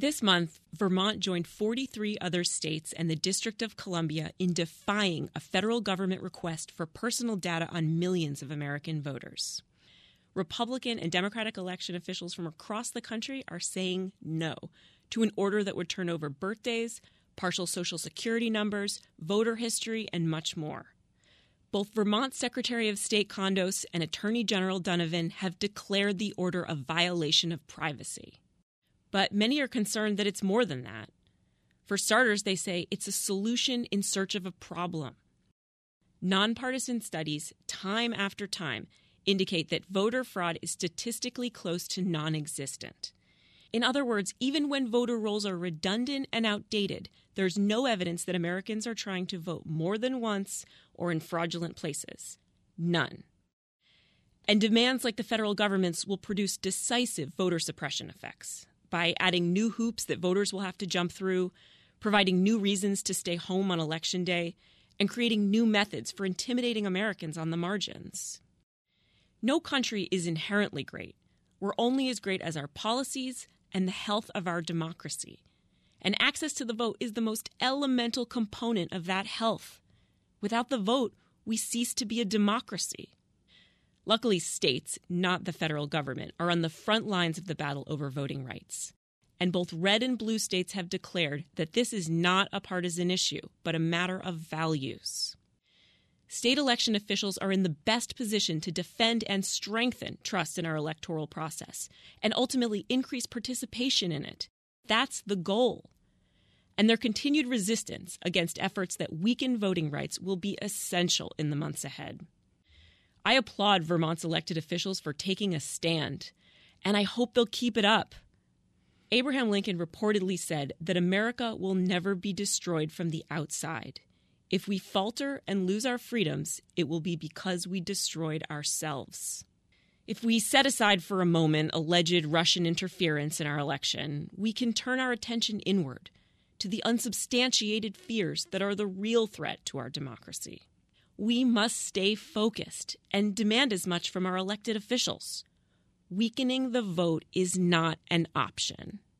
This month, Vermont joined 43 other states and the District of Columbia in defying a federal government request for personal data on millions of American voters. Republican and Democratic election officials from across the country are saying no to an order that would turn over birthdays, partial Social Security numbers, voter history, and much more. Both Vermont Secretary of State Kondos and Attorney General Donovan have declared the order a violation of privacy. But many are concerned that it's more than that. For starters, they say it's a solution in search of a problem. Nonpartisan studies, time after time, indicate that voter fraud is statistically close to non-existent. In other words, even when voter rolls are redundant and outdated, there's no evidence that Americans are trying to vote more than once or in fraudulent places. None. And demands like the federal government's will produce decisive voter suppression effects by adding new hoops that voters will have to jump through, providing new reasons to stay home on Election Day, and creating new methods for intimidating Americans on the margins. No country is inherently great. We're only as great as our policies and the health of our democracy. And access to the vote is the most elemental component of that health. Without the vote, we cease to be a democracy. Luckily, states, not the federal government, are on the front lines of the battle over voting rights. And both red and blue states have declared that this is not a partisan issue, but a matter of values. State election officials are in the best position to defend and strengthen trust in our electoral process and ultimately increase participation in it. That's the goal. And their continued resistance against efforts that weaken voting rights will be essential in the months ahead. I applaud Vermont's elected officials for taking a stand, and I hope they'll keep it up. Abraham Lincoln reportedly said that America will never be destroyed from the outside. If we falter and lose our freedoms, it will be because we destroyed ourselves. If we set aside for a moment alleged Russian interference in our election, we can turn our attention inward to the unsubstantiated fears that are the real threat to our democracy. We must stay focused and demand as much from our elected officials. Weakening the vote is not an option.